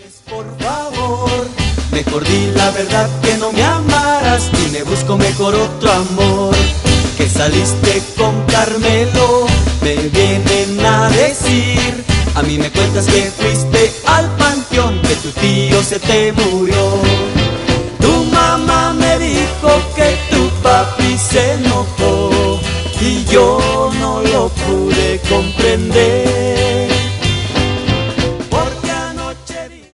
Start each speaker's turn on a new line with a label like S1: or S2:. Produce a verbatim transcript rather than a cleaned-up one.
S1: Por favor, mejor di la verdad que no me amarás y me busco mejor otro amor. Que saliste con Carmelo, me vienen a decir. A mí me cuentas que fuiste al panteón, que tu tío se te murió. Tu mamá me dijo que tu papi se enojó y yo no lo pude comprender.